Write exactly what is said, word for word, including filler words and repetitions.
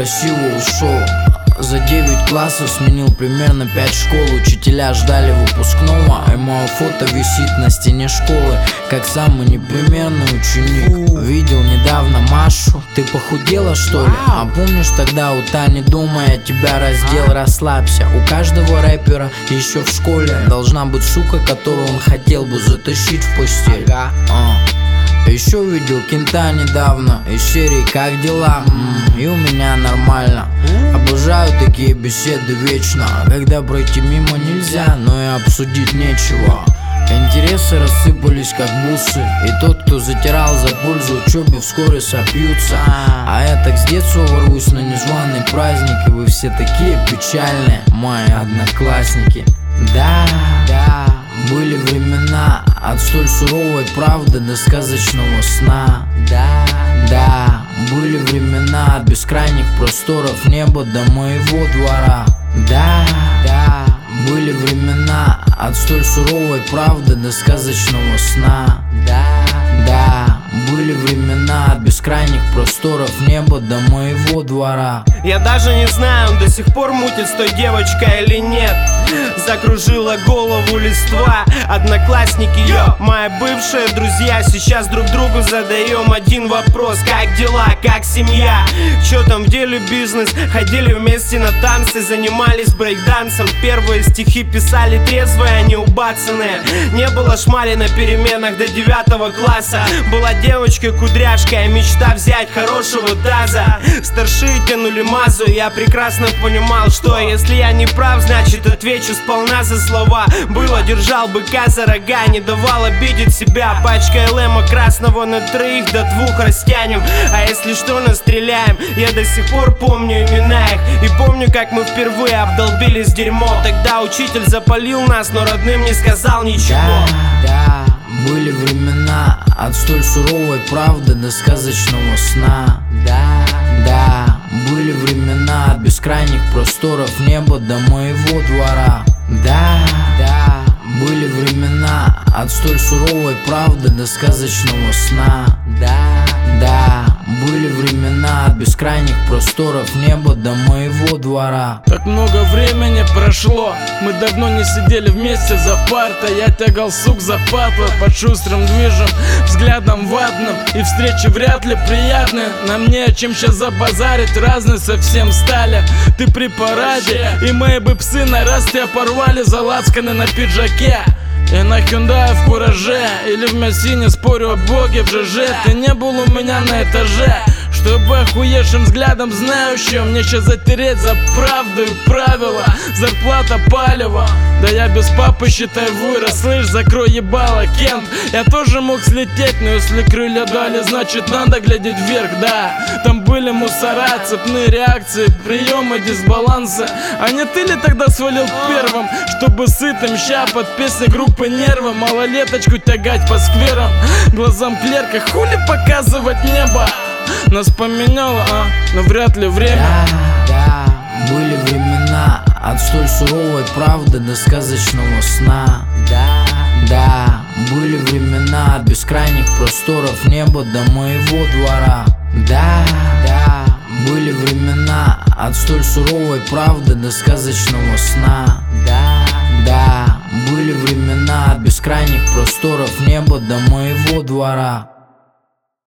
красиво ушел. За девять классов сменил примерно пять школ. Учителя ждали выпускного, и мое фото висит на стене школы, как самый непримерный ученик. Видел недавно Машу, ты похудела, что ли? А помнишь, тогда у Тани дома я тебя раздел? Расслабься, у каждого рэпера еще в школе должна быть сука, которую он хотел бы затащить в постель. а. Еще видел Кента недавно из серии «Как дела?» М-м, и у меня нормально. Обожаю такие беседы вечно, когда пройти мимо нельзя, но и обсудить нечего. Интересы рассыпались как бусы, и тот, кто затирал за пользу учебе, вскоре сопьются. А я так с детства ворвусь на незваный праздник, и вы все такие печальные, мои одноклассники. Да, да, были времена от столь суровой правды до сказочного сна. Да, да, были времена от бескрайних просторов неба до моего двора. Да, да, были времена от столь суровой правды до сказочного сна. Да, да, были времена от бескрайних просторов неба до моего двора. Я даже не знаю, он до сих пор мутит с той девочкой или нет. Закружила голову листва. Одноклассники, йо, мои бывшие друзья. Сейчас друг другу задаем один вопрос: как дела, как семья? Чё там в деле бизнес? Ходили вместе на танцы, занимались брейкдансом. Первые стихи писали трезвые, а не убацанные. Не было шмали на переменах до девятого класса. Была девочка кудряшка и мечта взять хорошего таза. Старшие тянули мазу, я прекрасно понимал, что если я не прав, значит отвечу сполна за слова. Было, держал быка за рога, не давал обидеть себя. Пачка ЛМа красного на троих до двух растянем. А если что, настреляем. Я до сих пор помню имена их, и помню, как мы впервые обдолбились дерьмо. Тогда учитель запалил нас, но родным не сказал ничего. Да, да, были времена от столь суровой правды до сказочного сна. Да, да, были времена от бескрайних просторов неба до моего двора. Да, да, были времена от столь суровой правды до сказочного сна. Да, да, были времена от бескрайних просторов неба до моего двора. Так много времени прошло, мы давно не сидели вместе за партой. Я тягал сук за патлы под шустрым движем, взглядом ватным, и встречи вряд ли приятны. Нам не о чем сейчас забазарить, разные совсем стали. Ты при параде, и мои бы псы на раз тебя порвали за лацканы на пиджаке. И на Hyundai в Кураже или в Мясине, спорю о боге в ЖЖ. Ты не был у меня на этаже, чтобы охуевшим взглядом знающим мне сейчас затереть за правду и правила. Зарплата палево, да я без папы считай вырос. Слышь, закрой ебало, Кент. Я тоже мог слететь, но если крылья дали, значит надо глядеть вверх, да. Там были мусора, цепные реакции, приемы, дисбалансы. А не ты ли тогда свалил первым, чтобы сытым ща под песни группы Нервы малолеточку тягать по скверам? Глазам клерка хули показывать небо? Нас поменяло, а? Но вряд ли время. Да, да, были времена от столь суровой правды до сказочного сна. Да, да, были времена от бескрайних просторов неба до моего двора. Да, да, были времена от столь суровой правды до сказочного сна. Да, да, были времена от бескрайних просторов неба до моего двора.